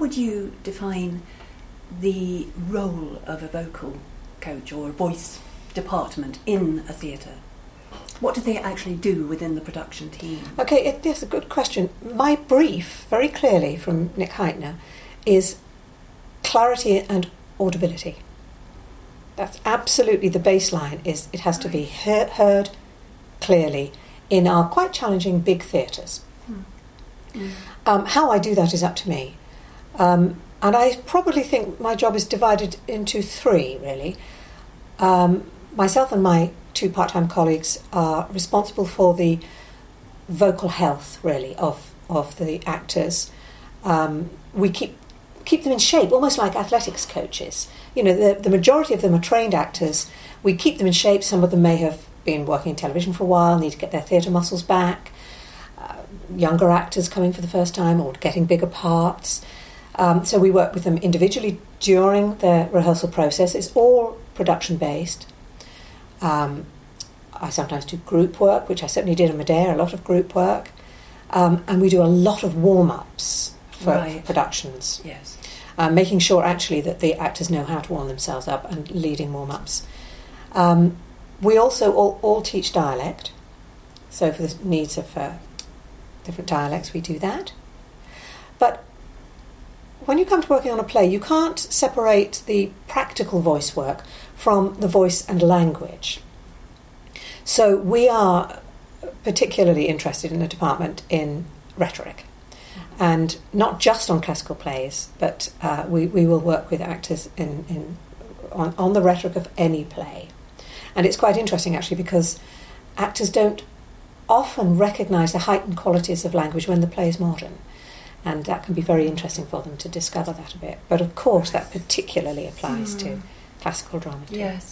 would you define the role of a vocal coach or a voice department in a theatre? What do they actually do within the production team? Okay, that's a good question. My brief, very clearly from Nick Heitner, is clarity and audibility. That's absolutely the baseline. Is it has to be heard clearly in our quite challenging big theatres. How I do that is up to me. And I probably think my job is divided into three, really. Myself and my two part-time colleagues are responsible for the vocal health, really, of the actors. We keep them in shape, almost like athletics coaches. You know, the majority of them are trained actors. We keep them in shape. Some of them may have been working in television for a while, need to get their theatre muscles back. Younger actors coming for the first time or getting bigger parts. So we work with them individually during the rehearsal process. It's all production-based. I sometimes do group work, which I certainly did in Madeira, a lot of group work. And we do a lot of warm-ups for productions. Yes. Making sure, actually, that the actors know how to warm themselves up and leading warm-ups. We also all teach dialect. So for the needs of different dialects, we do that. But when you come to working on a play, you can't separate the practical voice work from the voice and language. So we are particularly interested in the department in rhetoric, and not just on classical plays, but we will work with actors on the rhetoric of any play. And it's quite interesting, actually, because actors don't often recognise the heightened qualities of language when the play is modern. And that can be very interesting for them to discover that a bit. But of course, that particularly applies to classical drama too. Yes.